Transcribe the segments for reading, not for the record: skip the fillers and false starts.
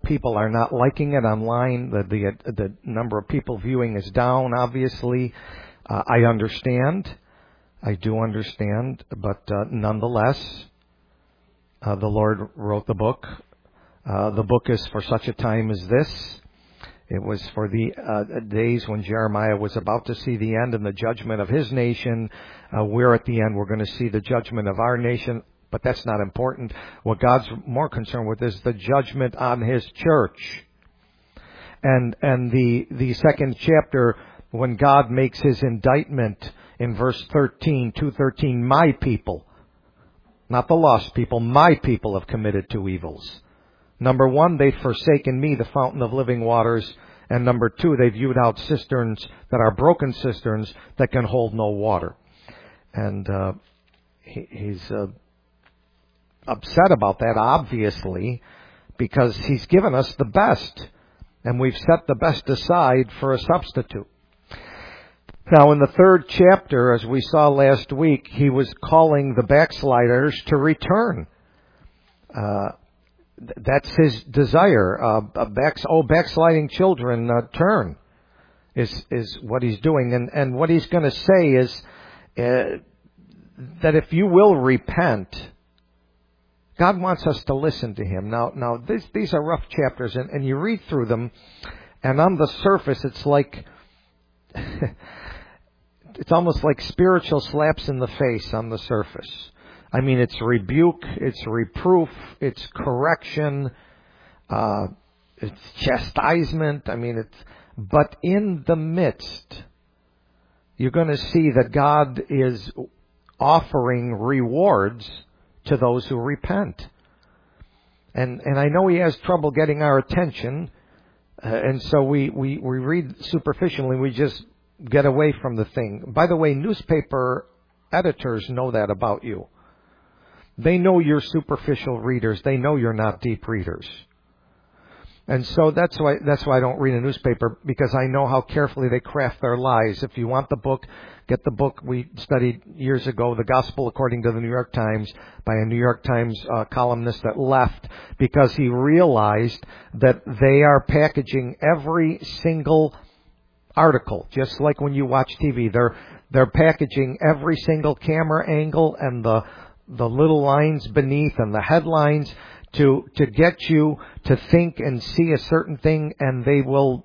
people are not liking it online. The number of people viewing is down, obviously. I understand. I do understand. But nonetheless, the Lord wrote the book. The book is for such a time as this. It was for the days when Jeremiah was about to see the end and the judgment of his nation. We're at the end. We're going to see the judgment of our nation. But that's not important. What God's more concerned with is the judgment on His church. And the second chapter, when God makes His indictment in verse 13, 2:13, my people, not the lost people, my people have committed two evils. Number one, they've forsaken me, the fountain of living waters. And number two, they've hewed out cisterns that are broken cisterns that can hold no water. And he's upset about that, obviously, because He's given us the best. And we've set the best aside for a substitute. Now, in the third chapter, as we saw last week, He was calling the backsliders to return. That's His desire. Backsliding children, turn, is what He's doing. And what He's going to say is that if you will repent, God wants us to listen to Him. Now, these are rough chapters, and you read through them, and on the surface, it's like, it's almost like spiritual slaps in the face on the surface. I mean, it's rebuke, it's reproof, it's correction, it's chastisement. But in the midst, you're going to see that God is offering rewards to those who repent. And I know He has trouble getting our attention, and so we read superficially, we just get away from the thing. By the way, newspaper editors know that about you. They know you're superficial readers. They know you're not deep readers. And so that's why I don't read a newspaper, because I know how carefully they craft their lies. If you want the book, get the book we studied years ago, The Gospel According to the New York Times, by a New York Times columnist that left because he realized that they are packaging every single article, just like when you watch TV. They're packaging every single camera angle and the little lines beneath and the headlines to get you to think and see a certain thing, and they will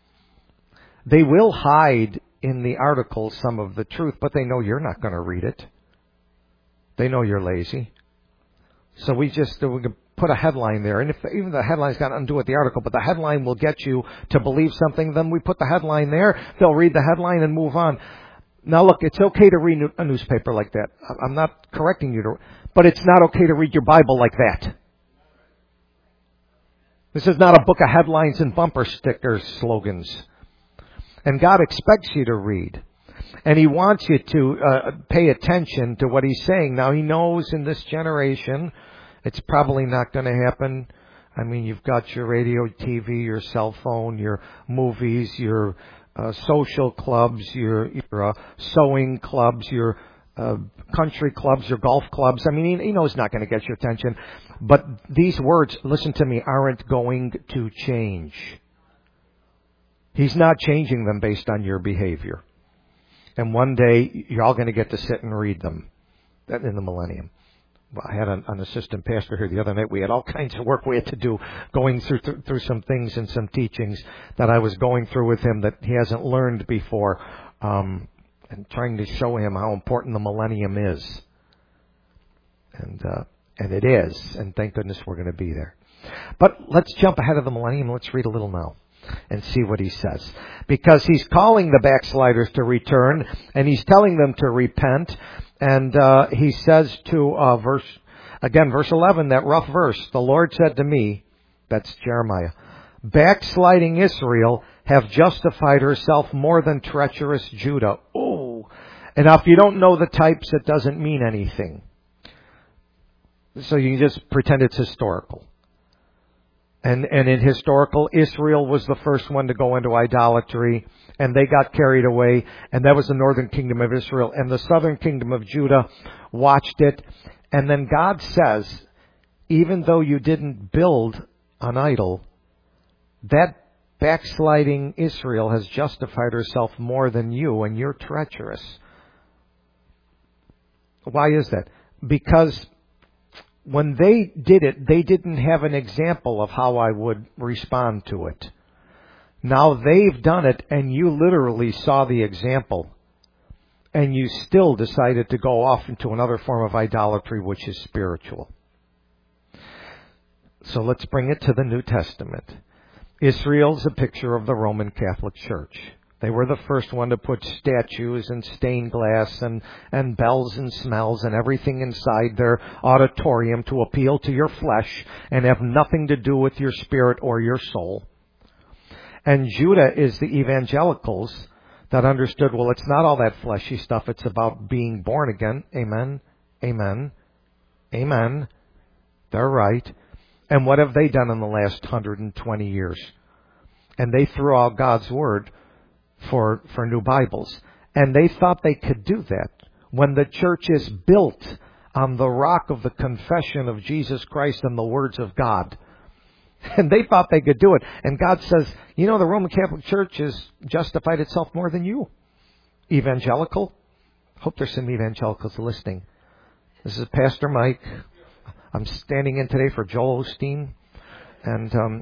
hide in the article some of the truth, but they know you're not going to read it. They know you're lazy. So we can put a headline there, and if even the headline's got nothing to do with the article, but the headline will get you to believe something, then we put the headline there. They'll read the headline and move on. Now look, it's okay to read a newspaper like that. I'm not correcting you, but it's not okay to read your Bible like that. This is not a book of headlines and bumper sticker slogans. And God expects you to read. And He wants you to pay attention to what He's saying. Now, He knows in this generation it's probably not going to happen. I mean, you've got your radio, TV, your cell phone, your movies, your social clubs, your sewing clubs, your country clubs, your golf clubs. I mean, He knows it's not going to get your attention. But these words, listen to me, aren't going to change. He's not changing them based on your behavior. And one day, you're all going to get to sit and read them in the millennium. Well, I had an assistant pastor here the other night. We had all kinds of work we had to do, going through some things and some teachings that I was going through with him that he hasn't learned before, and trying to show him how important the millennium is. And it is, and thank goodness we're going to be there. But let's jump ahead of the millennium. Let's read a little now and see what he says. Because he's calling the backsliders to return, and he's telling them to repent. And he says to verse 11, that rough verse, the Lord said to me, that's Jeremiah, backsliding Israel have justified herself more than treacherous Judah. Oh, and now if you don't know the types, it doesn't mean anything. So you can just pretend it's historical. And in historical, Israel was the first one to go into idolatry, and they got carried away, and that was the northern kingdom of Israel. And the southern kingdom of Judah watched it. And then God says, even though you didn't build an idol, that backsliding Israel has justified herself more than you, and you're treacherous. Why is that? Because when they did it, they didn't have an example of how I would respond to it. Now they've done it, and you literally saw the example. And you still decided to go off into another form of idolatry, which is spiritual. So let's bring it to the New Testament. Israel's a picture of the Roman Catholic Church. They were the first one to put statues and stained glass and bells and smells and everything inside their auditorium to appeal to your flesh and have nothing to do with your spirit or your soul. And Judah is the evangelicals that understood, well, it's not all that fleshy stuff. It's about being born again. Amen. Amen. Amen. They're right. And what have they done in the last 120 years? And they threw out God's Word for new Bibles. And they thought they could do that. When the church is built on the rock of the confession of Jesus Christ and the words of God. And they thought they could do it. And God says, you know, the Roman Catholic Church has justified itself more than you. Evangelical. Hope there's some evangelicals listening. This is Pastor Mike. I'm standing in today for Joel Osteen. And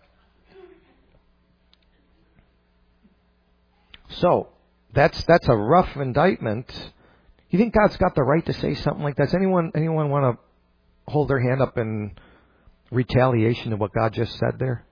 so that's a rough indictment. You think God's got the right to say something like that? Does anyone want to hold their hand up in retaliation to what God just said there?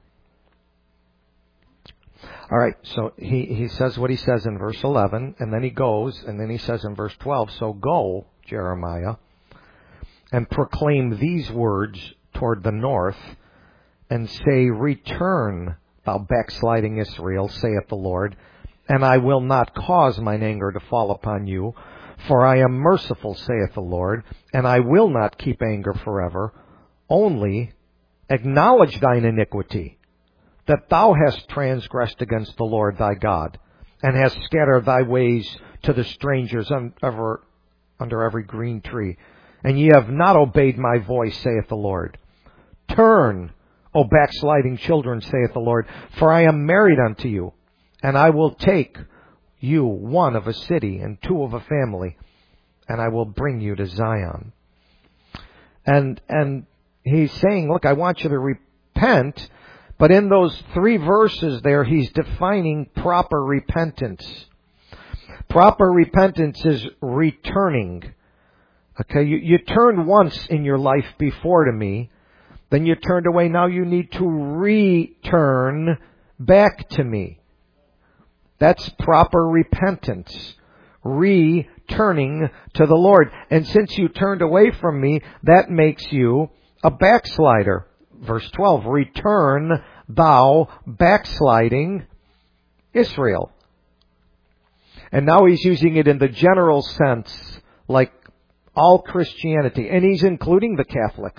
All right, so he says what he says in verse 11, and then he goes, and then he says in verse 12, so go, Jeremiah, and proclaim these words toward the north, and say, return, thou backsliding Israel, saith the Lord, and I will not cause mine anger to fall upon you, for I am merciful, saith the Lord, and I will not keep anger forever. Only acknowledge thine iniquity, that thou hast transgressed against the Lord thy God, and hast scattered thy ways to the strangers under every green tree. And ye have not obeyed my voice, saith the Lord. Turn, O backsliding children, saith the Lord, for I am married unto you, and I will take you one of a city and two of a family, and I will bring you to Zion. And he's saying, look, I want you to repent, but in those 3 verses there, he's defining proper repentance. Proper repentance is returning. Okay, you turned once in your life before to me, then you turned away. Now you need to return back to me. That's proper repentance. Returning to the Lord. And since you turned away from me, that makes you a backslider. Verse 12, return thou backsliding Israel. And now he's using it in the general sense, like all Christianity. And he's including the Catholics.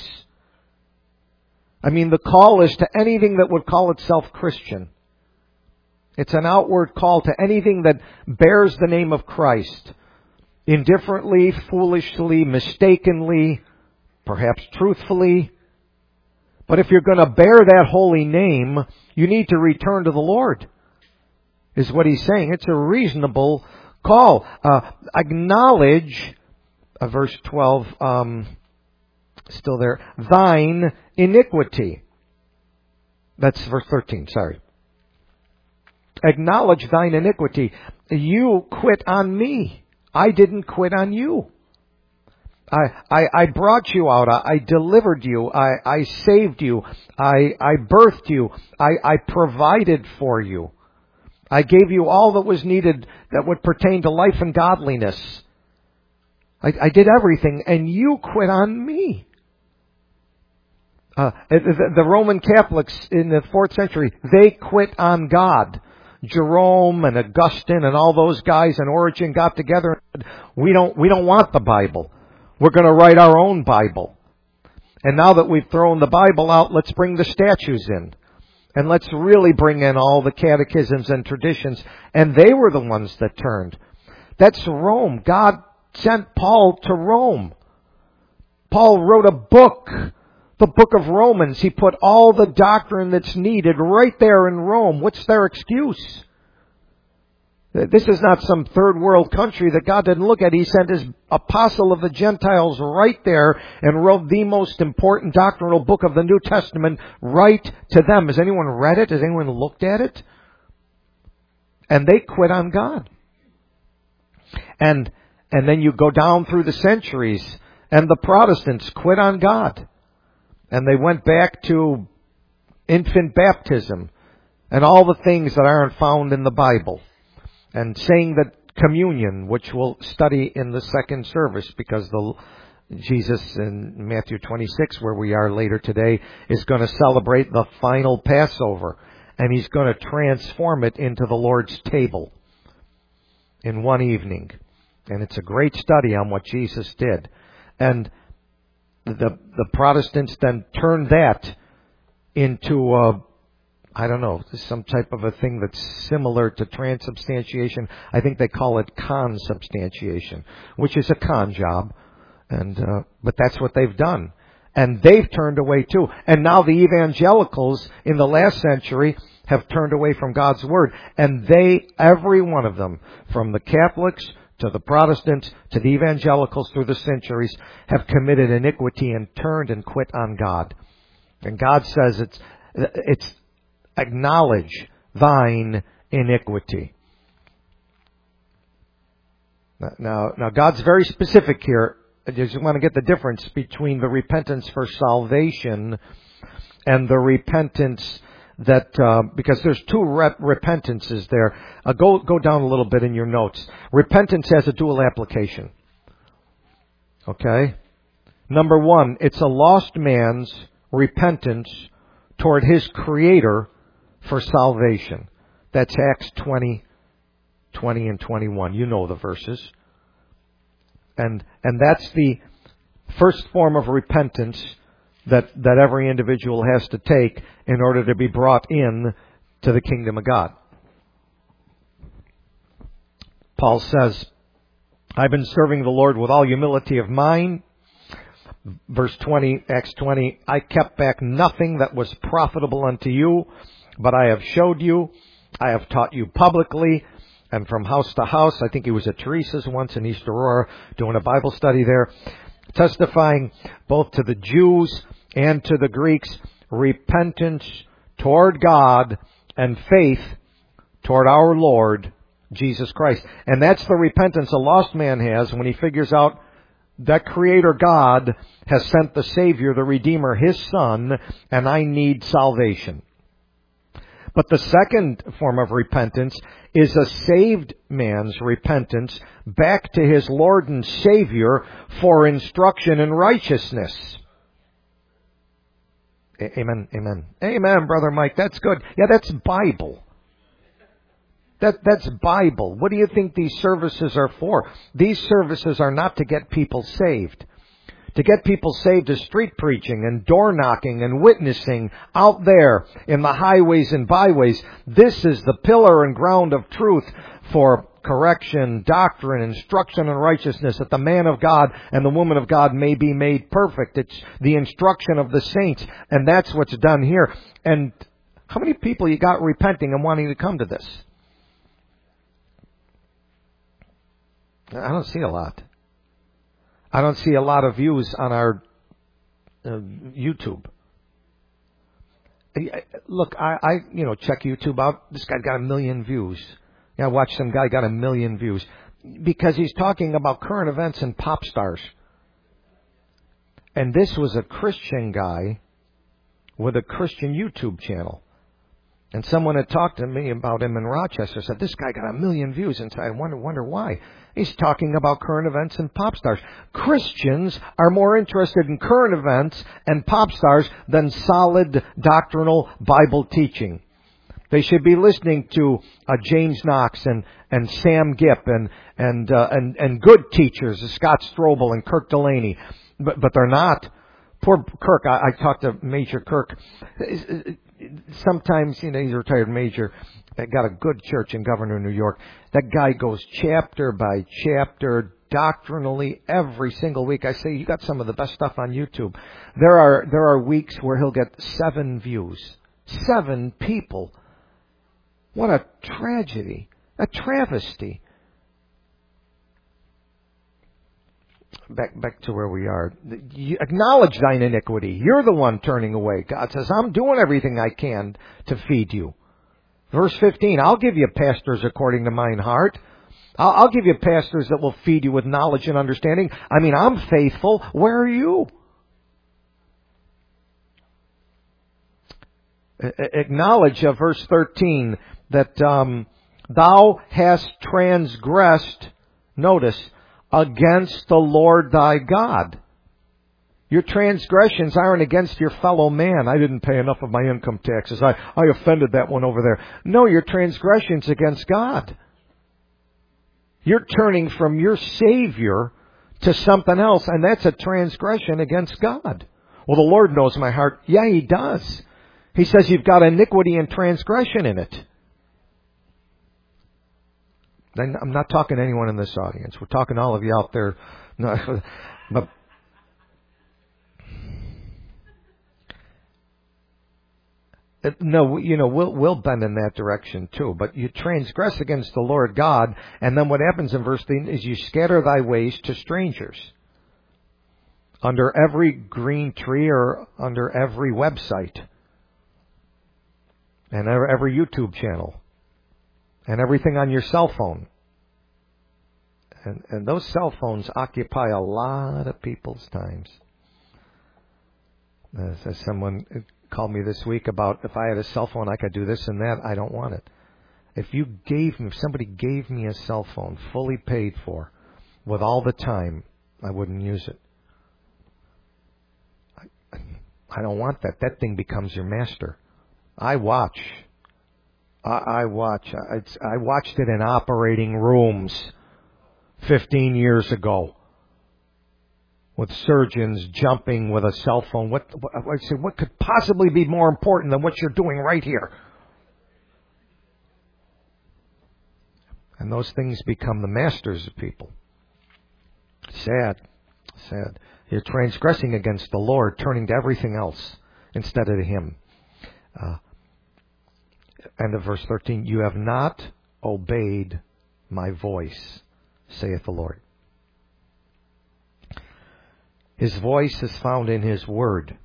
I mean, the call is to anything that would call itself Christian. It's an outward call to anything that bears the name of Christ. Indifferently, foolishly, mistakenly, perhaps truthfully. But if you're going to bear that holy name, you need to return to the Lord, is what he's saying. It's a reasonable call. Acknowledge, verse 12, still there, thine iniquity. That's verse 13, sorry. Acknowledge thine iniquity. You quit on me. I didn't quit on you. I brought you out. I delivered you. I saved you. I birthed you. I provided for you. I gave you all that was needed that would pertain to life and godliness. I did everything, and you quit on me. The Roman Catholics in the 4th century, they quit on God. Jerome and Augustine and all those guys and Origen got together and said, we don't want the Bible. We're going to write our own Bible. And now that we've thrown the Bible out, let's bring the statues in. And let's really bring in all the catechisms and traditions. And they were the ones that turned. That's Rome. God sent Paul to Rome. Paul wrote a book The book of Romans, he put all the doctrine that's needed right there in Rome. What's their excuse? This is not some third world country that God didn't look at. He sent His apostle of the Gentiles right there and wrote the most important doctrinal book of the New Testament right to them. Has anyone read it? Has anyone looked at it? And they quit on God. And then you go down through the centuries, and the Protestants quit on God. And they went back to infant baptism and all the things that aren't found in the Bible. And saying that communion, which we'll study in the second service, because Jesus in Matthew 26, where we are later today, is going to celebrate the final Passover. And He's going to transform it into the Lord's table in one evening. And it's a great study on what Jesus did. And the Protestants then turned that into some type of a thing that's similar to transubstantiation. I think they call it consubstantiation, which is a con job. But that's what they've done. And they've turned away too. And now the evangelicals in the last century have turned away from God's Word. And every one of them, from the Catholics to the Protestants to the evangelicals through the centuries, have committed iniquity and turned and quit on God. And God says it's acknowledge thine iniquity. Now God's very specific here. I just want to get the difference between the repentance for salvation and the repentance that, because there's two repentances there. Go down a little bit in your notes. Repentance has a dual application. Okay? Number one, it's a lost man's repentance toward his Creator for salvation. That's Acts 20 and 21. You know the verses. And that's the first form of repentance that every individual has to take in order to be brought in to the kingdom of God. Paul says, I've been serving the Lord with all humility of mind. Verse 20, Acts 20, I kept back nothing that was profitable unto you, but I have showed you, I have taught you publicly, and from house to house. I think he was at Teresa's once in East Aurora doing a Bible study there, testifying both to the Jews and to the Greeks, repentance toward God and faith toward our Lord Jesus Christ. And that's the repentance a lost man has when he figures out that Creator God has sent the Savior, the Redeemer, His Son, and I need salvation. But the second form of repentance is a saved man's repentance back to his Lord and Savior for instruction in righteousness. Amen, amen. Amen, Brother Mike. That's good. Yeah, that's Bible. That's Bible. What do you think these services are for? These services are not to get people saved. To get people saved is street preaching and door knocking and witnessing out there in the highways and byways. This is the pillar and ground of truth for correction, doctrine, instruction in righteousness, that the man of God and the woman of God may be made perfect. It's the instruction of the saints, and that's what's done here. And how many people you got repenting and wanting to come to this? I don't see a lot. I don't see a lot of views on our YouTube. Look, I check YouTube out. This guy got 1 million views. Yeah, I watched some guy got 1 million views because he's talking about current events and pop stars. And this was a Christian guy with a Christian YouTube channel. And someone had talked to me about him in Rochester, said, this guy got 1 million views. And so I wonder why. He's talking about current events and pop stars. Christians are more interested in current events and pop stars than solid doctrinal Bible teaching. They should be listening to James Knox and Sam Gipp and good teachers, Scott Strobel and Kirk Delaney. But they're not. Poor Kirk, I talked to Major Kirk. Sometimes, he's a retired major. Got a good church in Governor, New York. That guy goes chapter by chapter, doctrinally every single week. I say, you got some of the best stuff on YouTube. There are weeks where he'll get 7 views. 7 people. What a tragedy. A travesty. Back to where we are. You acknowledge thine iniquity. You're the one turning away. God says, I'm doing everything I can to feed you. Verse 15, I'll give you pastors according to mine heart. I'll give you pastors that will feed you with knowledge and understanding. I mean, I'm faithful. Where are you? Acknowledge, verse 13, that thou hast transgressed, notice, against the Lord thy God. Your transgressions aren't against your fellow man. I didn't pay enough of my income taxes. I offended that one over there. No, your transgressions against God. You're turning from your Savior to something else, and that's a transgression against God. Well, the Lord knows my heart. Yeah, He does. He says you've got iniquity and transgression in it. I'm not talking to anyone in this audience. We're talking to all of you out there. No, but no, you know, we'll bend in that direction too. But you transgress against the Lord God, and then what happens in verse 13 is you scatter thy ways to strangers. Under every green tree or under every website. And every YouTube channel. And everything on your cell phone. And those cell phones occupy a lot of people's times. As someone called me this week about if I had a cell phone, I could do this and that. I don't want it. If somebody gave me a cell phone fully paid for, with all the time, I wouldn't use it. I don't want that. That thing becomes your master. I watch. I watched it in operating rooms 15 years ago with surgeons jumping with a cell phone. What could possibly be more important than what you're doing right here? And those things become the masters of people. Sad. You're transgressing against the Lord, turning to everything else instead of to Him. End of verse 13. You have not obeyed my voice, saith the Lord. His voice is found in His Word.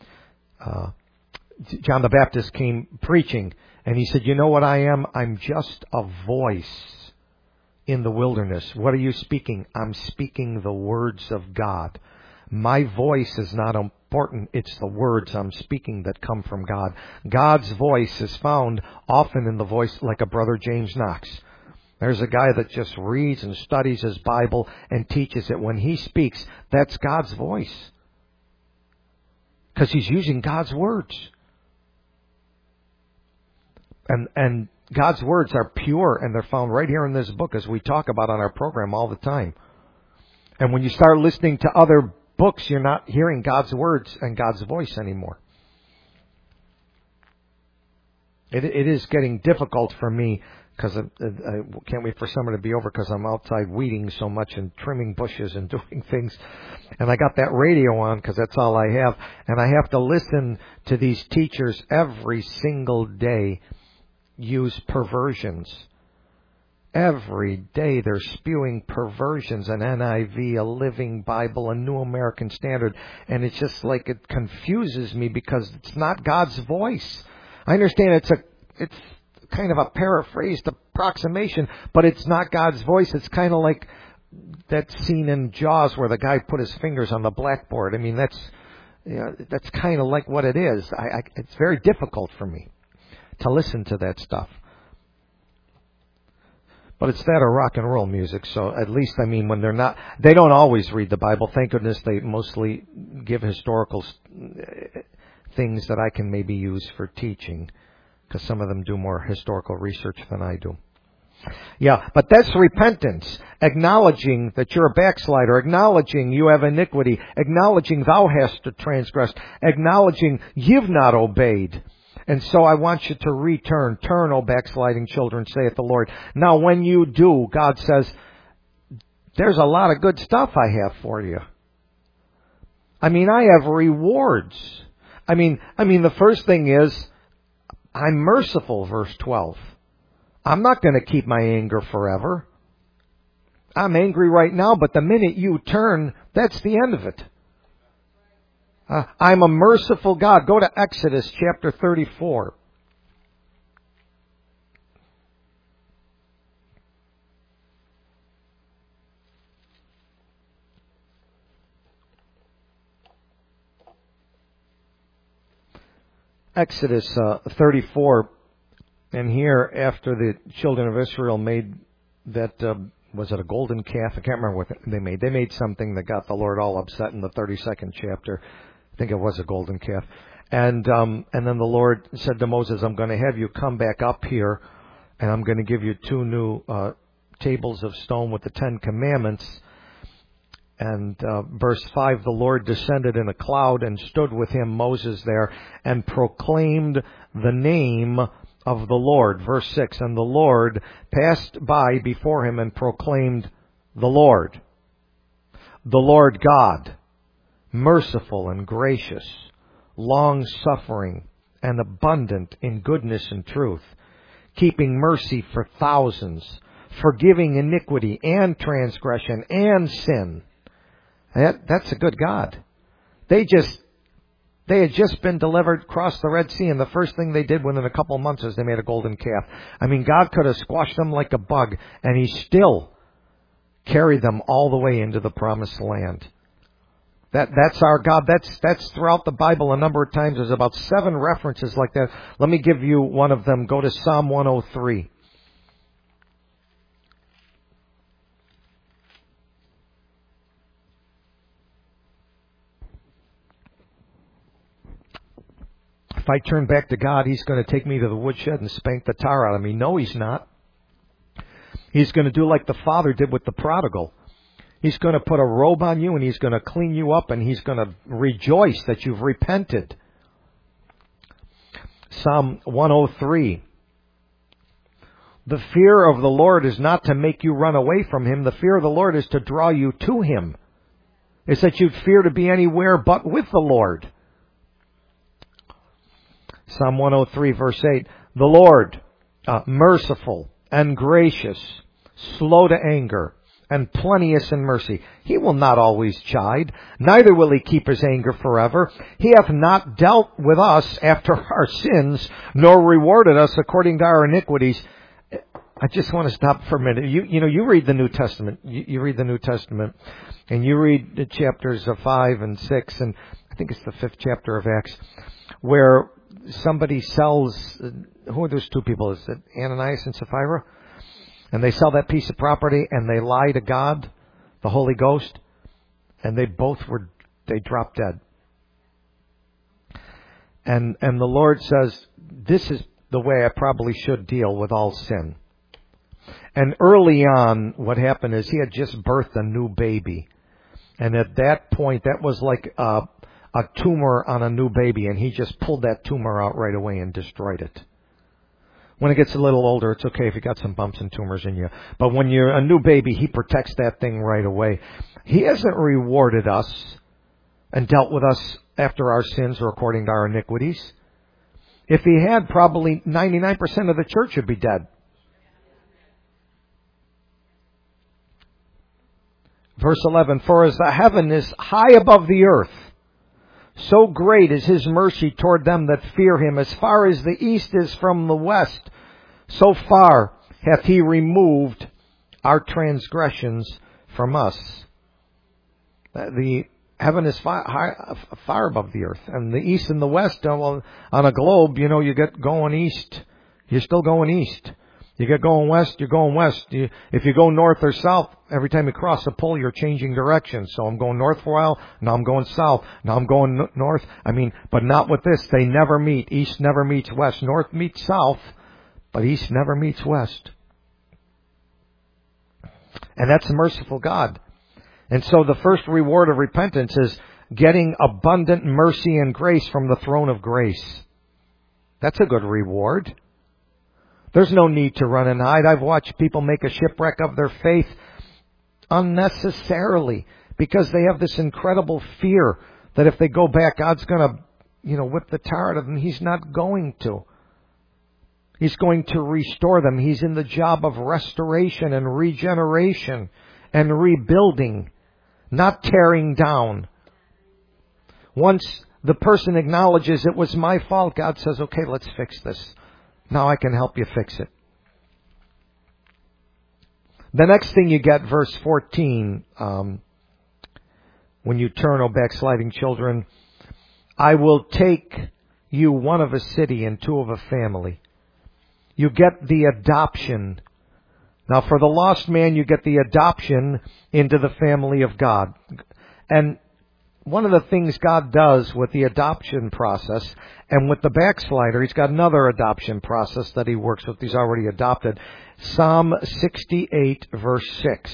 John the Baptist came preaching, and he said, you know what I am? I'm just a voice in the wilderness. What are you speaking? I'm speaking the words of God. My voice is not important. It's the words I'm speaking that come from God. God's voice is found often in the voice like a brother James Knox. There's a guy that just reads and studies his Bible and teaches it. When he speaks, that's God's voice. Because he's using God's words. And God's words are pure, and they're found right here in this book, as we talk about on our program all the time. And when you start listening to other books, you're not hearing God's words and God's voice anymore. It is getting difficult for me, because I can't wait for summer to be over, because I'm outside weeding so much and trimming bushes and doing things. And I got that radio on because that's all I have. And I have to listen to these teachers every single day use perversions. Every day they're spewing perversions, an NIV, a Living Bible, a New American Standard. And it's just like it confuses me because it's not God's voice. I understand it's kind of a paraphrased approximation, but it's not God's voice. It's kind of like that scene in Jaws where the guy put his fingers on the blackboard. I mean, that's kind of like what it is. It's very difficult for me to listen to that stuff. But it's that or rock and roll music, so at least, I mean, when they don't always read the Bible. Thank goodness they mostly give historical things that I can maybe use for teaching, because some of them do more historical research than I do. Yeah, but that's repentance. Acknowledging that you're a backslider. Acknowledging you have iniquity. Acknowledging thou hast transgressed. Acknowledging you've not obeyed. And so I want you to return. Turn, O backsliding children, saith the Lord. Now when you do, God says, there's a lot of good stuff I have for you. I mean, I have rewards. I mean, the first thing is, I'm merciful, verse 12. I'm not going to keep my anger forever. I'm angry right now, but the minute you turn, that's the end of it. I'm a merciful God. Go to Exodus chapter 34. Exodus 34, and here after the children of Israel made that, was it a golden calf? I can't remember what they made. They made something that got the Lord all upset in the 32nd chapter. I think it was a golden calf. And then the Lord said to Moses, I'm going to have you come back up here, and I'm going to give you 2 new tables of stone with the 10 commandments. And verse 5, the Lord descended in a cloud and stood with him, Moses, there, and proclaimed the name of the Lord. Verse 6, and the Lord passed by before him and proclaimed the Lord God, merciful and gracious, long-suffering and abundant in goodness and truth, keeping mercy for thousands, forgiving iniquity and transgression and sin. That's a good God. They had just been delivered across the Red Sea, and the first thing they did within a couple of months is they made a golden calf. I mean, God could have squashed them like a bug, and He still carried them all the way into the promised land. That's our God. That's throughout the Bible a number of times. There's about 7 references like that. Let me give you one of them. Go to Psalm 103. If I turn back to God, He's going to take me to the woodshed and spank the tar out of me. No, He's not. He's going to do like the father did with the prodigal. He's going to put a robe on you, and He's going to clean you up, and He's going to rejoice that you've repented. Psalm 103. The fear of the Lord is not to make you run away from Him. The fear of the Lord is to draw you to Him. It's that you'd fear to be anywhere but with the Lord. Psalm 103, verse 8, the Lord, merciful and gracious, slow to anger, and plenteous in mercy. He will not always chide, neither will He keep His anger forever. He hath not dealt with us after our sins, nor rewarded us according to our iniquities. I just want to stop for a minute. You read the New Testament. You read the New Testament, and you read the chapters of 5 and 6, and I think it's the 5th chapter of Acts, where somebody sells, who are those 2 people? Is it Ananias and Sapphira? And they sell that piece of property, and they lie to God, the Holy Ghost, and they dropped dead. And the Lord says, this is the way I probably should deal with all sin. And early on, what happened is He had just birthed a new baby. And at that point, that was like a tumor on a new baby, and He just pulled that tumor out right away and destroyed it. When it gets a little older, it's okay if you got some bumps and tumors in you. But when you're a new baby, He protects that thing right away. He hasn't rewarded us and dealt with us after our sins or according to our iniquities. If He had, probably 99% of the church would be dead. Verse 11, for as the heaven is high above the earth, so great is His mercy toward them that fear Him. As far as the east is from the west, so far hath He removed our transgressions from us. The heaven is far above the earth. And the east and the west, on a globe, you get going east, you're still going east. You get going west, you're going west. If you go north or south, every time you cross a pole, you're changing direction. So I'm going north for a while, now I'm going south, now I'm going north. But not with this. They never meet. East never meets west. North meets south, but east never meets west. And that's a merciful God. And so the first reward of repentance is getting abundant mercy and grace from the throne of grace. That's a good reward. There's no need to run and hide. I've watched people make a shipwreck of their faith unnecessarily because they have this incredible fear that if they go back, God's going to, whip the tar out of them. He's not going to. He's going to restore them. He's in the job of restoration and regeneration and rebuilding, not tearing down. Once the person acknowledges it was my fault, God says, okay, let's fix this. Now I can help you fix it. The next thing you get, verse 14, when you turn, O backsliding children, I will take you one of a city and two of a family. You get the adoption. Now for the lost man, you get the adoption into the family of God. And one of the things God does with the adoption process and with the backslider, He's got another adoption process that He works with. He's already adopted. Psalm 68, verse 6.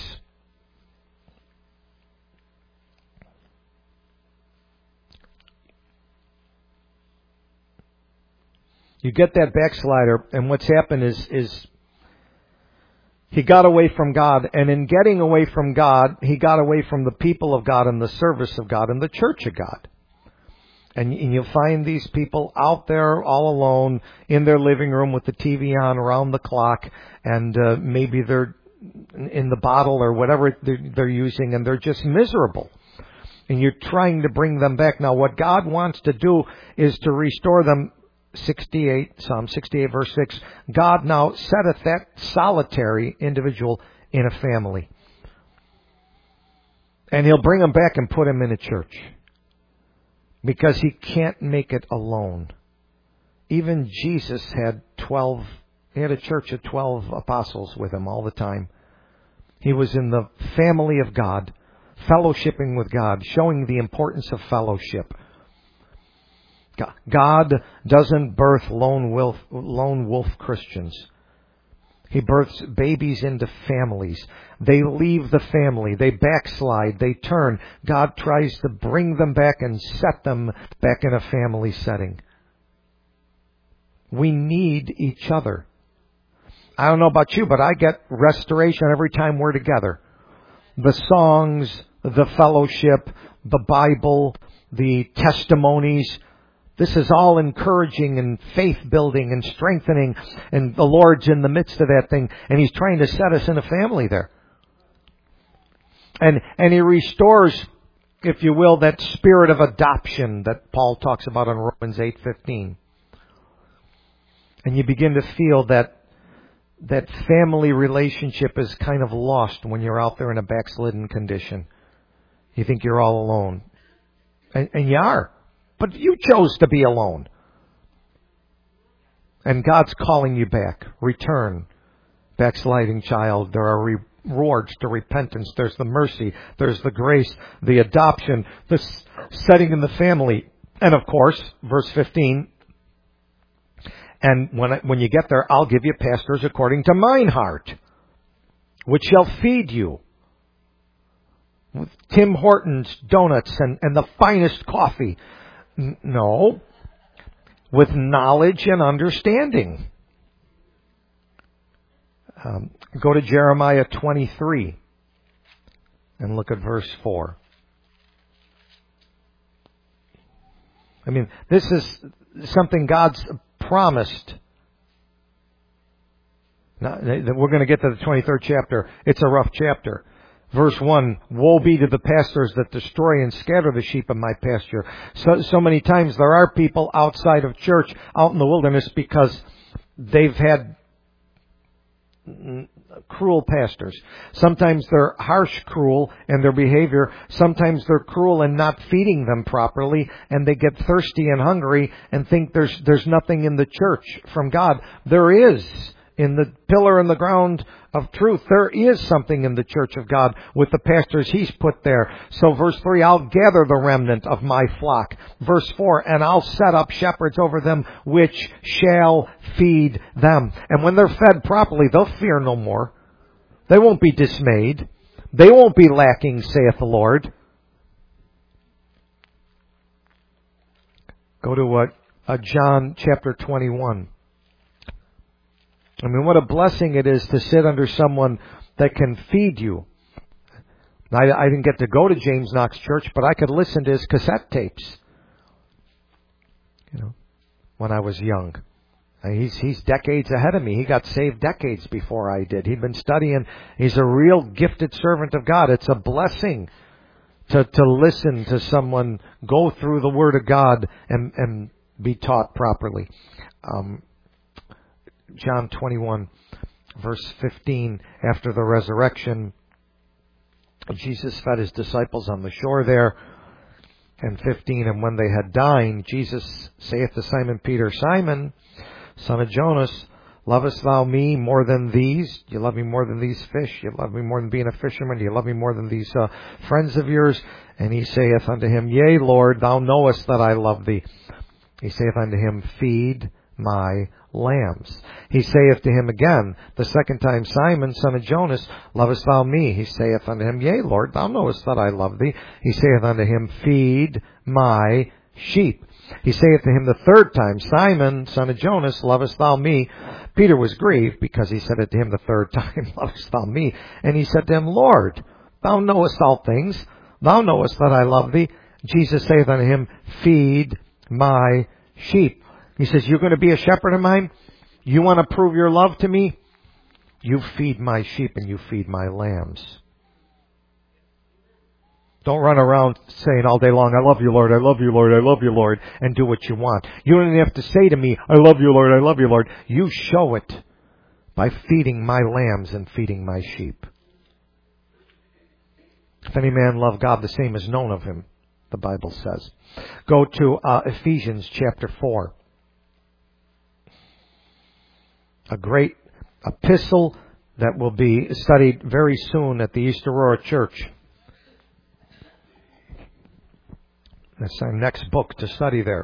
You get that backslider, and what's happened is he got away from God, and in getting away from God, he got away from the people of God and the service of God and the church of God. And you'll find these people out there all alone in their living room with the TV on around the clock, and maybe they're in the bottle or whatever they're using, and they're just miserable. And you're trying to bring them back. Now, what God wants to do is to restore them. Psalm 68, verse 6, God now setteth that solitary individual in a family. And He'll bring them back and put them in a church. Because He can't make it alone. Even Jesus had He had a church of 12 apostles with Him all the time. He was in the family of God, fellowshipping with God, showing the importance of fellowship. God doesn't birth lone wolf Christians. He births babies into families. They leave the family. They backslide. They turn. God tries to bring them back and set them back in a family setting. We need each other. I don't know about you, but I get restoration every time we're together. The songs, the fellowship, the Bible, the testimonies. This is all encouraging and faith-building and strengthening. And the Lord's in the midst of that thing. And He's trying to set us in a family there. And He restores, if you will, that spirit of adoption that Paul talks about in Romans 8:15. And you begin to feel that family relationship is kind of lost when you're out there in a backslidden condition. You think you're all alone. And you are. But you chose to be alone. And God's calling you back. Return, backsliding child. There are rewards to repentance. There's the mercy. There's the grace, the adoption, the setting in the family. And of course, verse 15, and when you get there, I'll give you pastors according to mine heart, which shall feed you with Tim Hortons donuts and the finest coffee. No, with knowledge and understanding. Go to Jeremiah 23 and look at verse 4. I mean, this is something God's promised. Now, we're going to get to the 23rd chapter. It's a rough chapter. Verse 1, woe be to the pastors that destroy and scatter the sheep of my pasture. So many times there are people outside of church, out in the wilderness, because they've had cruel pastors. Sometimes they're harsh, cruel in their behavior. Sometimes they're cruel in not feeding them properly, and they get thirsty and hungry and think there's nothing in the church from God. There is. In the pillar and the ground of truth, there is something in the church of God with the pastors He's put there. So verse 3, I'll gather the remnant of my flock. Verse 4, and I'll set up shepherds over them which shall feed them. And when they're fed properly, they'll fear no more. They won't be dismayed. They won't be lacking, saith the Lord. Go to John chapter 21. I mean, what a blessing it is to sit under someone that can feed you. I didn't get to go to James Knox Church, but I could listen to his cassette tapes, when I was young. He's decades ahead of me. He got saved decades before I did. He'd been studying. He's a real gifted servant of God. It's a blessing to listen to someone go through the Word of God and be taught properly. John 21, verse 15, after the resurrection, Jesus fed his disciples on the shore there. And 15, and when they had dined, Jesus saith to Simon Peter, Simon, son of Jonas, lovest thou me more than these? Do you love me more than these fish? Do you love me more than being a fisherman? Do you love me more than these friends of yours? And he saith unto him, Yea, Lord, thou knowest that I love thee. He saith unto him, Feed my lambs. He saith to him again, the second time, Simon, son of Jonas, lovest thou me? He saith unto him, Yea, Lord, thou knowest that I love thee. He saith unto him, Feed my sheep. He saith to him the third time, Simon, son of Jonas, lovest thou me? Peter was grieved because he said it to him the third time, Lovest thou me? And he said to him, Lord, thou knowest all things. Thou knowest that I love thee. Jesus saith unto him, Feed my sheep. He says, you're going to be a shepherd of mine? You want to prove your love to me? You feed my sheep and you feed my lambs. Don't run around saying all day long, I love you, Lord, I love you, Lord, I love you, Lord, and do what you want. You don't even have to say to me, I love you, Lord, I love you, Lord. You show it by feeding my lambs and feeding my sheep. If any man love God, the same is known of him, the Bible says. Go to Ephesians chapter 4. A great epistle that will be studied very soon at the East Aurora Church. That's our next book to study there.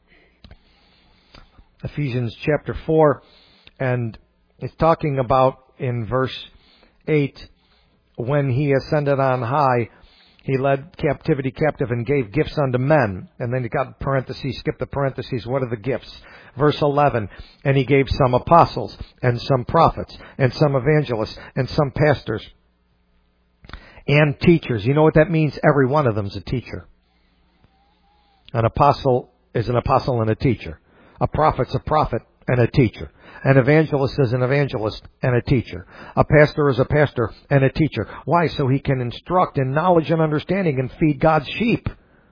Ephesians chapter 4. And it's talking about in verse 8, when he ascended on high, he led captivity captive and gave gifts unto men. And then you got parentheses, skip the parentheses. What are the gifts? Verse 11, and he gave some apostles and some prophets and some evangelists and some pastors and teachers. You know what that means? Every one of them is a teacher. An apostle is an apostle and a teacher. A prophet's a prophet and a teacher. An evangelist is an evangelist and a teacher. A pastor is a pastor and a teacher. Why? So he can instruct in knowledge and understanding and feed God's sheep.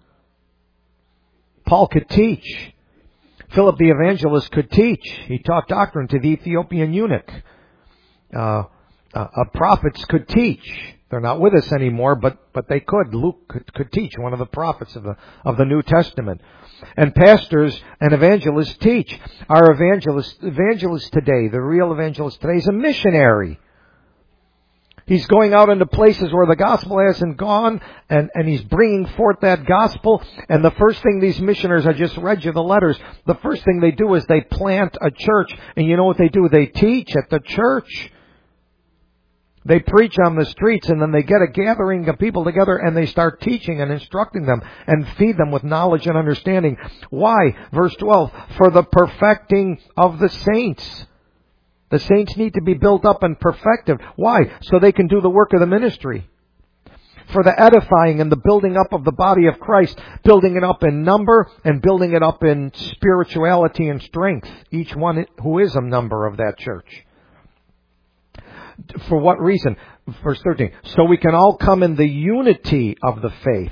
Paul could teach. Philip the evangelist could teach. He taught doctrine to the Ethiopian eunuch. Prophets could teach. They're not with us anymore, but they could. Luke could teach, one of the prophets of the New Testament. And pastors and evangelists teach. Our evangelist today, the real evangelist today, is a missionary. He's going out into places where the gospel hasn't gone, and he's bringing forth that gospel. And the first thing these missionaries, I just read you the letters, the first thing they do is they plant a church. And you know what they do? They teach at the church. They preach on the streets, and then they get a gathering of people together and they start teaching and instructing them and feed them with knowledge and understanding. Why? Verse 12, for the perfecting of the saints. The saints need to be built up and perfected. Why? So they can do the work of the ministry. For the edifying and the building up of the body of Christ, building it up in number and building it up in spirituality and strength. Each one who is a member of that church. For what reason? Verse 13. So we can all come in the unity of the faith.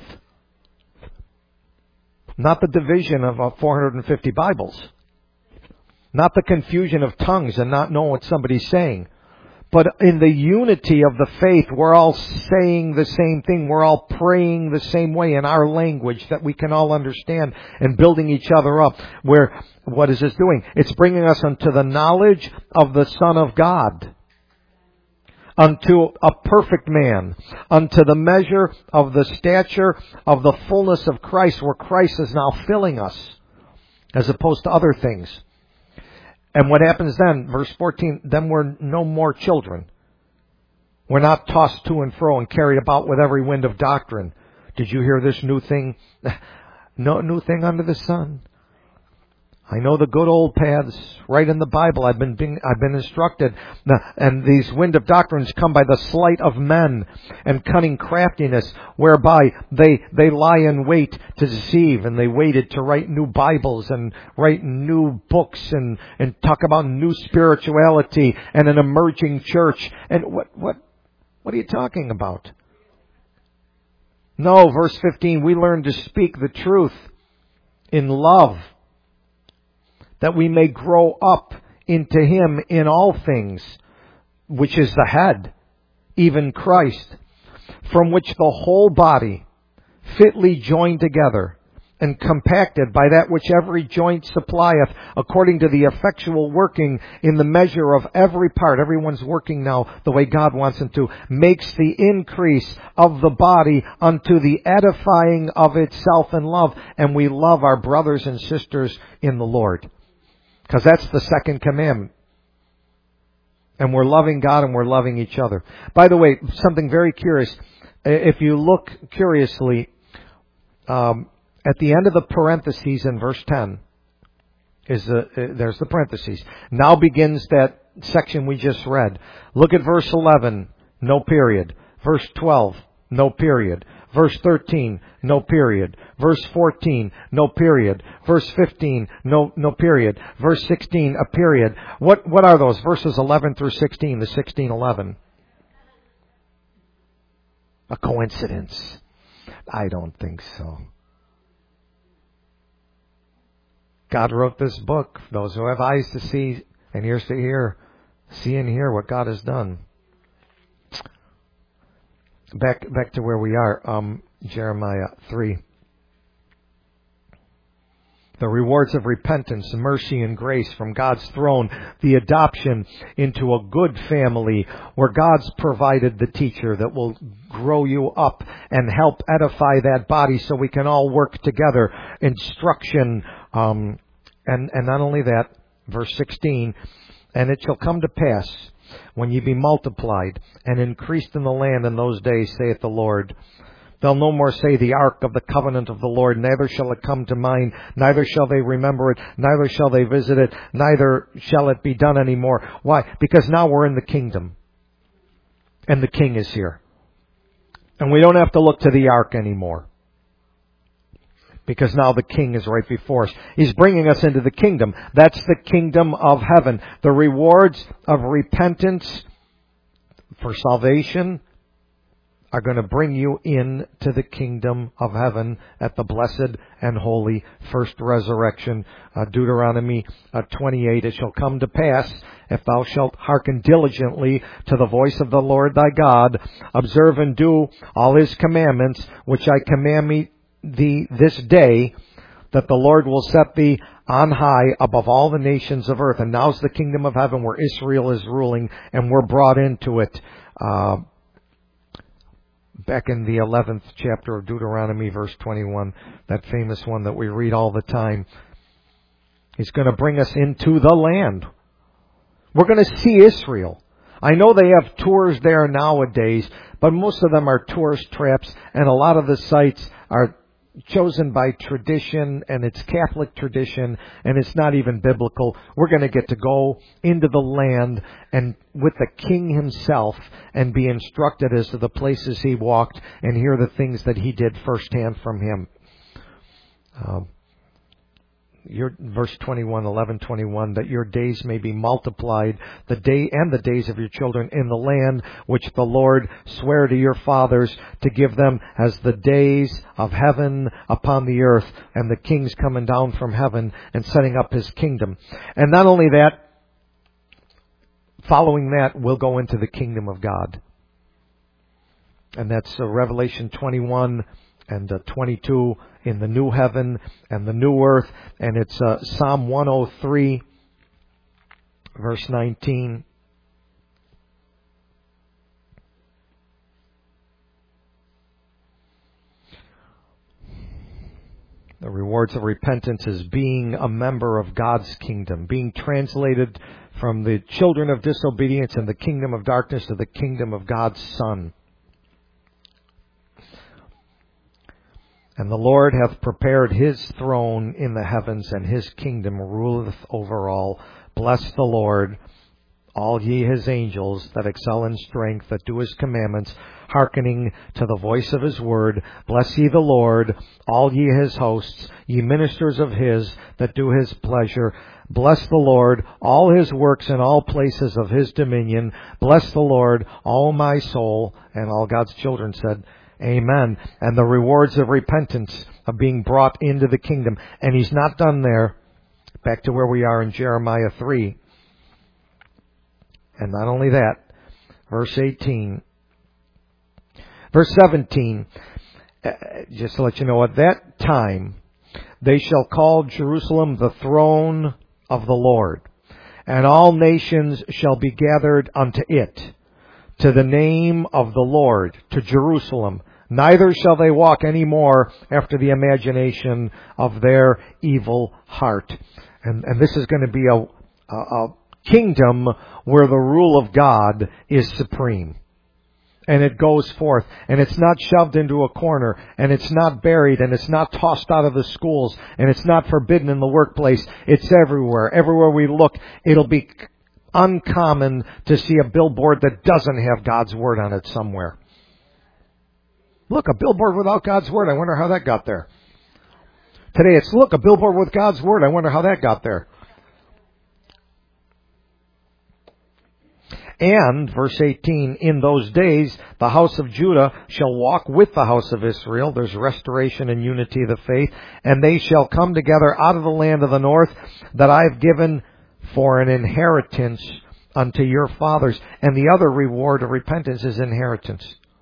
Not the division of 450 Bibles. Not the confusion of tongues and not knowing what somebody's saying. But in the unity of the faith, we're all saying the same thing. We're all praying the same way in our language that we can all understand, and building each other up. Where, what is this doing? It's bringing us unto the knowledge of the Son of God. Unto a perfect man, unto the measure of the stature of the fullness of Christ, where Christ is now filling us, as opposed to other things. And what happens then? Verse 14, then we're no more children. We're not tossed to and fro and carried about with every wind of doctrine. Did you hear this new thing? No new thing under the sun. I know the good old paths right in the Bible. I've been instructed. And these wind of doctrines come by the sleight of men and cunning craftiness, whereby they lie in wait to deceive, and they waited to write new Bibles and write new books and talk about new spirituality and an emerging church. And what are you talking about? No, verse 15, we learn to speak the truth in love, that we may grow up into Him in all things, which is the head, even Christ, from which the whole body, fitly joined together and compacted by that which every joint supplieth, according to the effectual working in the measure of every part, everyone's working now the way God wants them to, makes the increase of the body unto the edifying of itself in love. And we love our brothers and sisters in the Lord, because that's the second commandment. And we're loving God and we're loving each other. By the way, something very curious. If you look curiously, at the end of the parentheses in verse 10, there's the parentheses. Now begins that section we just read. Look at verse 11, no period. Verse 12, no period. Verse 13, no period. Verse 14, no period. Verse 15, no period. Verse 16, a period. What are those? Verses 11 through 16, the 16, 11. A coincidence? I don't think so. God wrote this book. Those who have eyes to see and ears to hear, see and hear what God has done. Back to where we are, Jeremiah 3. The rewards of repentance, mercy, and grace from God's throne, the adoption into a good family where God's provided the teacher that will grow you up and help edify that body so we can all work together. Instruction, and not only that, verse 16, and it shall come to pass when ye be multiplied and increased in the land in those days, saith the Lord. They'll no more say the ark of the covenant of the Lord, neither shall it come to mind, neither shall they remember it, neither shall they visit it, neither shall it be done anymore. Why? Because now we're in the kingdom. And the King is here. And we don't have to look to the ark anymore. Because now the King is right before us. He's bringing us into the kingdom. That's the kingdom of heaven. The rewards of repentance for salvation are going to bring you into the kingdom of heaven at the blessed and holy first resurrection. Deuteronomy 28, it shall come to pass, if thou shalt hearken diligently to the voice of the Lord thy God, observe and do all His commandments, which I command thee this day, that the Lord will set thee on high above all the nations of earth. And now's the kingdom of heaven where Israel is ruling, and we're brought into it. Back in the 11th chapter of Deuteronomy, verse 21, that famous one that we read all the time. He's going to bring us into the land. We're going to see Israel. I know they have tours there nowadays, but most of them are tourist traps, and a lot of the sites are chosen by tradition, and it's Catholic tradition, and it's not even biblical. We're going to get to go into the land and with the King Himself and be instructed as to the places He walked and hear the things that He did firsthand from Him. Verse 21, 11:21, that your days may be multiplied, the day and the days of your children in the land which the Lord sware to your fathers to give them as the days of heaven upon the earth. And the King's coming down from heaven and setting up His kingdom. And not only that, following that, we'll go into the kingdom of God. And that's Revelation 21 and 22 in the new heaven and the new earth. And it's Psalm 103, verse 19. The rewards of repentance is being a member of God's kingdom, being translated from the children of disobedience and the kingdom of darkness to the kingdom of God's Son. And the Lord hath prepared his throne in the heavens, and his kingdom ruleth over all. Bless the Lord, all ye his angels that excel in strength, that do his commandments, hearkening to the voice of his word. Bless ye the Lord, all ye his hosts, ye ministers of his that do his pleasure. Bless the Lord, all his works in all places of his dominion. Bless the Lord, all my soul. And all God's children said, Amen. And the rewards of repentance of being brought into the kingdom. And he's not done there. Back to where we are in Jeremiah 3. And not only that, verse 18. Verse 17, just to let you know, at that time they shall call Jerusalem the throne of the Lord, and all nations shall be gathered unto it, to the name of the Lord, to Jerusalem. Neither shall they walk any more after the imagination of their evil heart. And this is going to be a kingdom where the rule of God is supreme. And it goes forth, and it's not shoved into a corner, and it's not buried, and it's not tossed out of the schools, and it's not forbidden in the workplace. It's everywhere. Everywhere we look, it'll be uncommon to see a billboard that doesn't have God's word on it somewhere. Look, a billboard without God's word. I wonder how that got there. Today it's, look, a billboard with God's word. I wonder how that got there. And, verse 18, in those days the house of Judah shall walk with the house of Israel. There's restoration and unity of the faith. And they shall come together out of the land of the north that I have given for an inheritance unto your fathers. And the other reward of repentance is inheritance.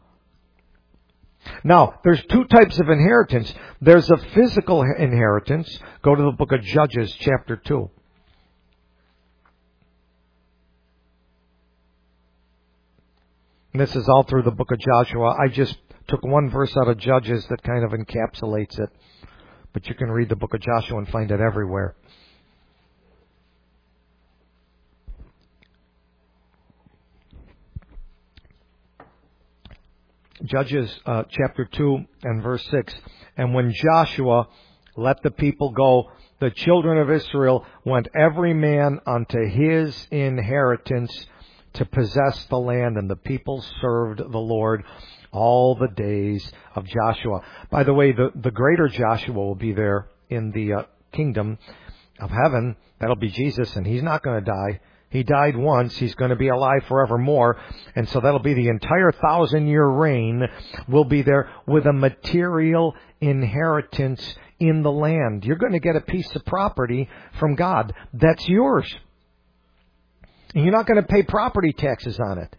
Now, there's two types of inheritance. There's a physical inheritance. Go to the book of Judges, chapter 2. And this is all through the book of Joshua. I just took one verse out of Judges that kind of encapsulates it. But you can read the book of Joshua and find it everywhere. Judges chapter 2 and verse 6. And when Joshua let the people go, the children of Israel went every man unto his inheritance to possess the land, and the people served the Lord all the days of Joshua. By the way, the greater Joshua will be there in the kingdom of heaven. That'll be Jesus, and he's not going to die. He died once. He's going to be alive forevermore. And so that'll be the entire 1,000-year reign will be there with a material inheritance in the land. You're going to get a piece of property from God that's yours. And you're not going to pay property taxes on it.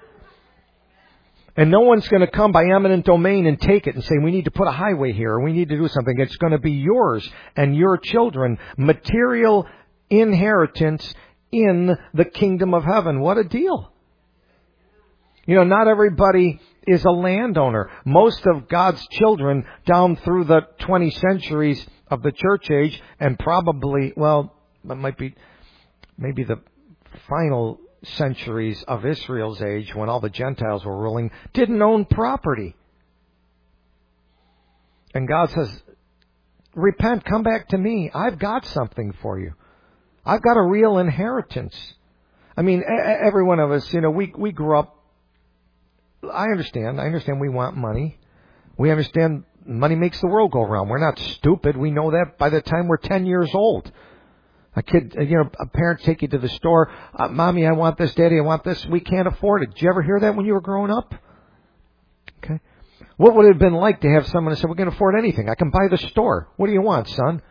And no one's going to come by eminent domain and take it and say, we need to put a highway here, or we need to do something. It's going to be yours and your children. Material inheritance in the kingdom of heaven. What a deal. You know, not everybody is a landowner. Most of God's children down through the 20 centuries of the church age, and probably, well, it might be maybe the final centuries of Israel's age, when all the Gentiles were ruling, didn't own property. And God says, repent, come back to me. I've got something for you. I've got a real inheritance. I mean, every one of us, you know, we grew up. I understand we want money. We understand money makes the world go round. We're not stupid. We know that by the time we're 10 years old. A kid, a parent take you to the store. Mommy, I want this. Daddy, I want this. We can't afford it. Did you ever hear that when you were growing up? Okay. What would it have been like to have someone that said, we can afford anything. I can buy the store. What do you want, son?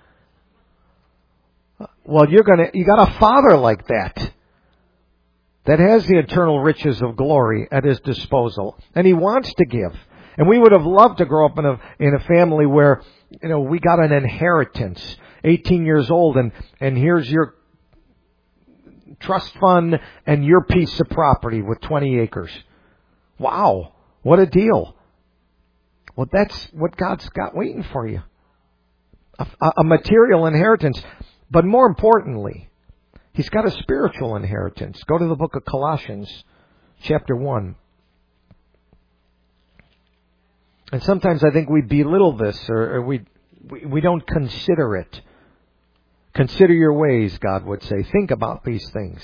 Well, you got a father like that has the eternal riches of glory at his disposal. And he wants to give. And we would have loved to grow up in a family where, we got an inheritance. 18 years old, and here's your trust fund and your piece of property with 20 acres. Wow, what a deal. Well, that's what God's got waiting for you. A material inheritance. But more importantly, He's got a spiritual inheritance. Go to the book of Colossians, chapter 1. And sometimes I think we belittle this, or we don't consider it. Consider your ways, God would say. Think about these things.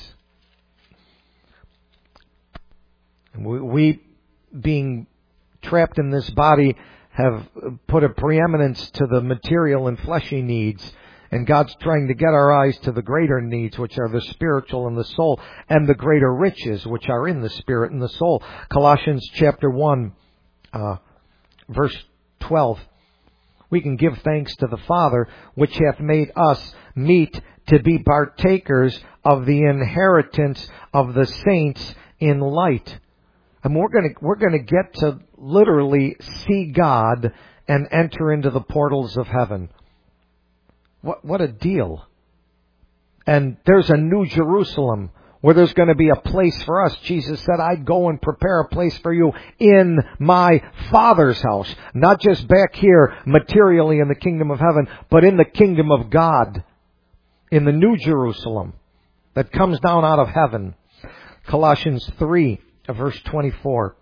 And we being trapped in this body, have put a preeminence to the material and fleshy needs. And God's trying to get our eyes to the greater needs, which are the spiritual and the soul, and the greater riches, which are in the spirit and the soul. Colossians chapter 1, verse 12. We can give thanks to the Father, which hath made us meet to be partakers of the inheritance of the saints in light. And we're going to get to literally see God and enter into the portals of heaven. What a deal. And there's a new Jerusalem where there's going to be a place for us. Jesus said, I'd go and prepare a place for you in my Father's house. Not just back here materially in the kingdom of heaven, but in the kingdom of God. In the new Jerusalem that comes down out of heaven. Colossians 3, verse 24.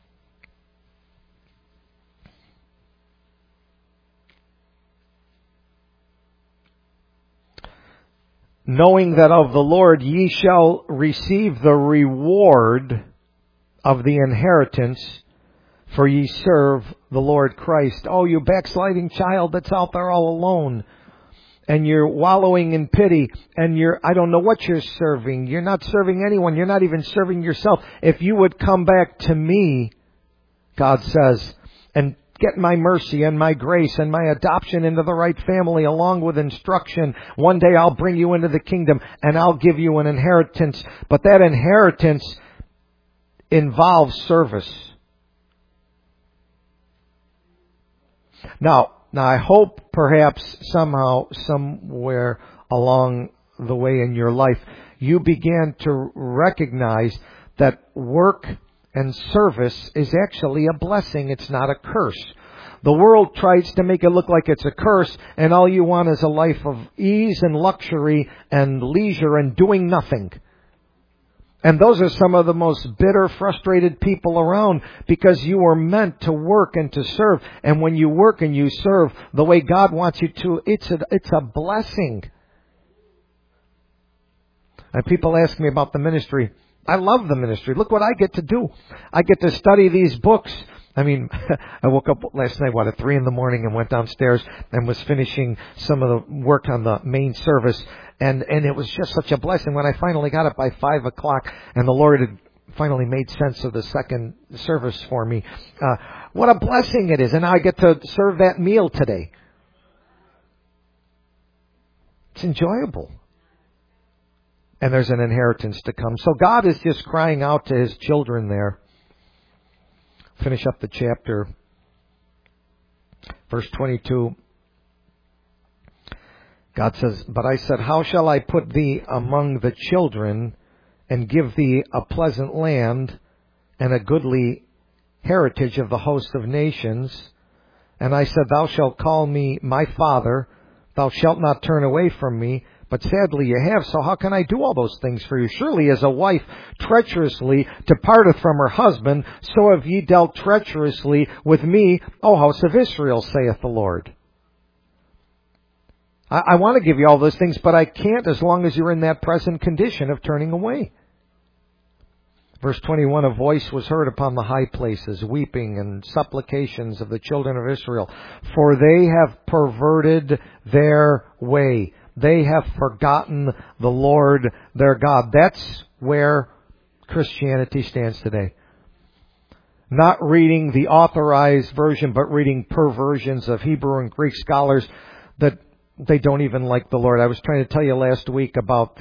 Knowing that of the Lord ye shall receive the reward of the inheritance, for ye serve the Lord Christ. Oh, you backsliding child that's out there all alone, and you're wallowing in pity, and I don't know what you're serving. You're not serving anyone. You're not even serving yourself. If you would come back to me, God says, and get my mercy and my grace and my adoption into the right family along with instruction. One day I'll bring you into the kingdom and I'll give you an inheritance. But that inheritance involves service. Now I hope perhaps somehow, somewhere along the way in your life, you began to recognize that work and service is actually a blessing. It's not a curse. The world tries to make it look like it's a curse, and all you want is a life of ease and luxury and leisure and doing nothing. And those are some of the most bitter, frustrated people around, because you were meant to work and to serve. And when you work and you serve the way God wants you to, it's a blessing. And people ask me about the ministry. I love the ministry. Look what I get to do. I get to study these books. I mean, I woke up last night, at 3 a.m. and went downstairs and was finishing some of the work on the main service. And it was just such a blessing when I finally got up by 5 o'clock and the Lord had finally made sense of the second service for me. What a blessing it is. And now I get to serve that meal today. It's enjoyable. And there's an inheritance to come. So God is just crying out to His children there. Finish up the chapter. Verse 22. God says, But I said, How shall I put thee among the children, and give thee a pleasant land, and a goodly heritage of the host of nations? And I said, Thou shalt call me my Father, thou shalt not turn away from me. But sadly you have, so how can I do all those things for you? Surely as a wife treacherously departeth from her husband, so have ye dealt treacherously with me, O house of Israel, saith the Lord. I want to give you all those things, but I can't as long as you're in that present condition of turning away. Verse 21, a voice was heard upon the high places, weeping and supplications of the children of Israel, for they have perverted their way. They have forgotten the Lord their God. That's where Christianity stands today. Not reading the authorized version, but reading perversions of Hebrew and Greek scholars that they don't even like the Lord. I was trying to tell you last week about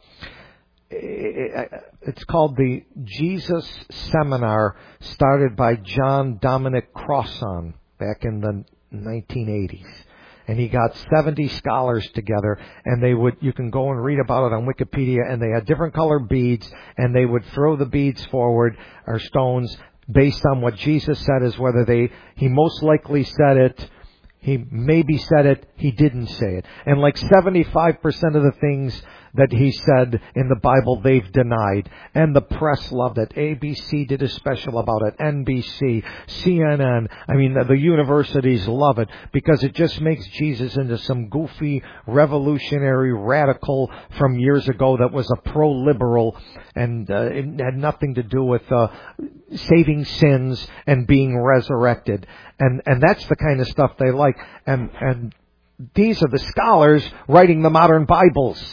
it's called the Jesus Seminar, started by John Dominic Crossan back in the 1980s. And he got 70 scholars together, and you can go and read about it on Wikipedia, and they had different colored beads, and they would throw the beads forward, or stones, based on what Jesus said, is whether he most likely said it, he maybe said it, he didn't say it. And like 75% of the things that he said in the Bible they've denied. And the press loved it. ABC did a special about it. NBC, CNN. I mean, the universities love it because it just makes Jesus into some goofy, revolutionary radical from years ago that was a pro-liberal, and it had nothing to do with saving sins and being resurrected. And that's the kind of stuff they like. And these are the scholars writing the modern Bibles.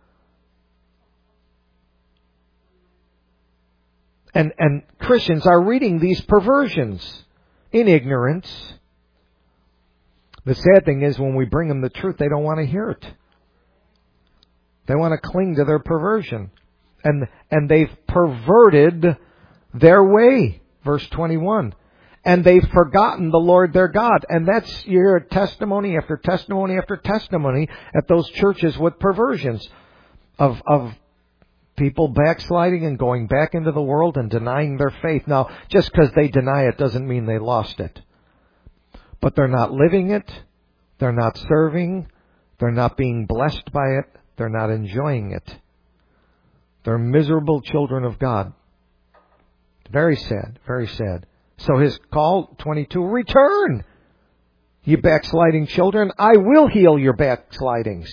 And Christians are reading these perversions in ignorance. The sad thing is when we bring them the truth, they don't want to hear it. They want to cling to their perversion. And they've perverted their way. Verse 21. And they've forgotten the Lord their God. And that's your testimony after testimony after testimony at those churches with perversions of people backsliding and going back into the world and denying their faith. Now, just because they deny it doesn't mean they lost it. But they're not living it. They're not serving. They're not being blessed by it. They're not enjoying it. They're miserable children of God. Very sad, very sad. So his call, 22, return, you backsliding children. I will heal your backslidings.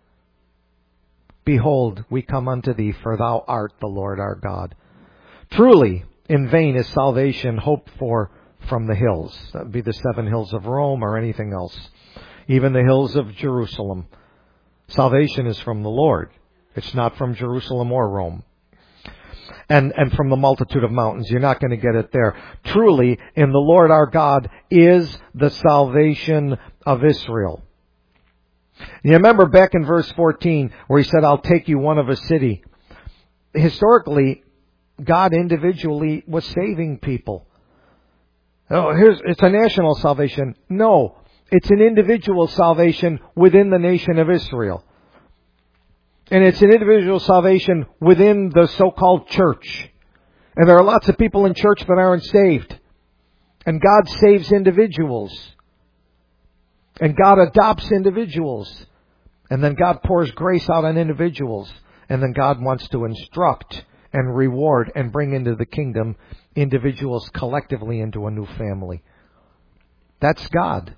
Behold, we come unto thee, for thou art the Lord our God. Truly, in vain is salvation hoped for from the hills. That would be the 7 hills of Rome or anything else. Even the hills of Jerusalem. Salvation is from the Lord. It's not from Jerusalem or Rome. And from the multitude of mountains. You're not going to get it there. Truly, in the Lord our God is the salvation of Israel. You remember back in verse 14 where he said, I'll take you one of a city. Historically, God individually was saving people. Oh, it's a national salvation. No, it's an individual salvation within the nation of Israel. And it's an individual salvation within the so-called church. And there are lots of people in church that aren't saved. And God saves individuals. And God adopts individuals. And then God pours grace out on individuals. And then God wants to instruct and reward and bring into the kingdom individuals collectively into a new family. That's God.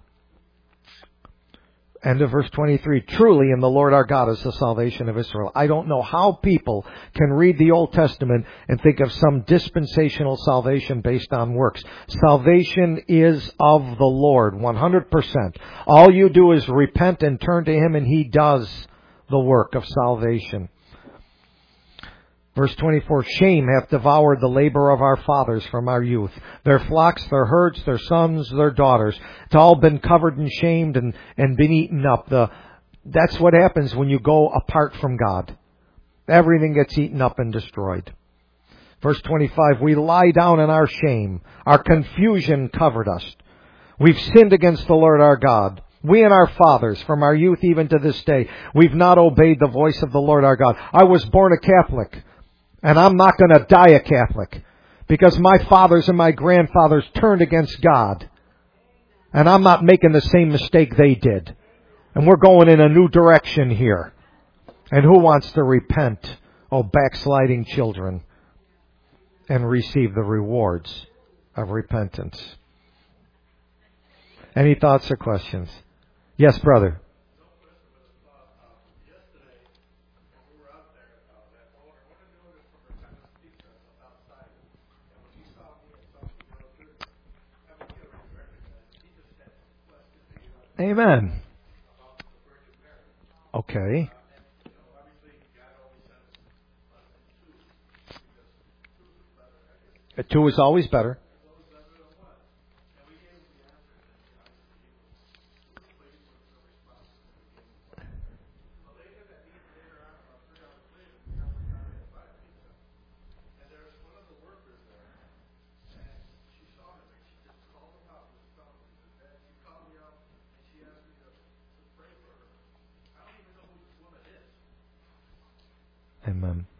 End of verse 23. Truly in the Lord our God is the salvation of Israel. I don't know how people can read the Old Testament and think of some dispensational salvation based on works. Salvation is of the Lord, 100%. All you do is repent and turn to Him, and He does the work of salvation. Verse 24, shame hath devoured the labor of our fathers from our youth. Their flocks, their herds, their sons, their daughters. It's all been covered and shamed and been eaten up. That's what happens when you go apart from God. Everything gets eaten up and destroyed. Verse 25, we lie down in our shame. Our confusion covered us. We've sinned against the Lord our God. We and our fathers, from our youth even to this day, we've not obeyed the voice of the Lord our God. I was born a Catholic. And I'm not going to die a Catholic because my fathers and my grandfathers turned against God. And I'm not making the same mistake they did. And we're going in a new direction here. And who wants to repent, oh backsliding children, and receive the rewards of repentance? Any thoughts or questions? Yes, brother. Amen. Okay. A 2 is always better. Amen.